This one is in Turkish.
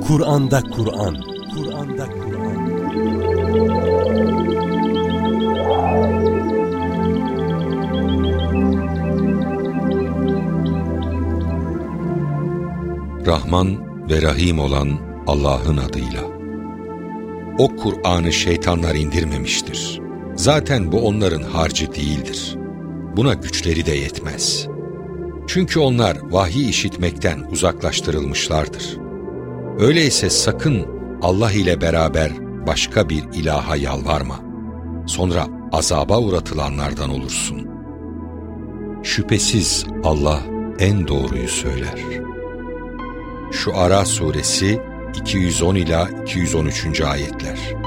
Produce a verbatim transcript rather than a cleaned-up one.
Kur'an'da Kur'an, Kur'an'da Kur'an. Rahman ve Rahim olan Allah'ın adıyla. O Kur'an'ı şeytanlar indirmemiştir. Zaten bu onların harcı değildir. Buna güçleri de yetmez. Çünkü onlar vahiy işitmekten uzaklaştırılmışlardır. Öyleyse sakın Allah ile beraber başka bir ilaha yalvarma. Sonra azaba uğratılanlardan olursun. Şüphesiz Allah en doğruyu söyler. Şuara suresi iki yüz on ila iki yüz on üçüncü ayetler.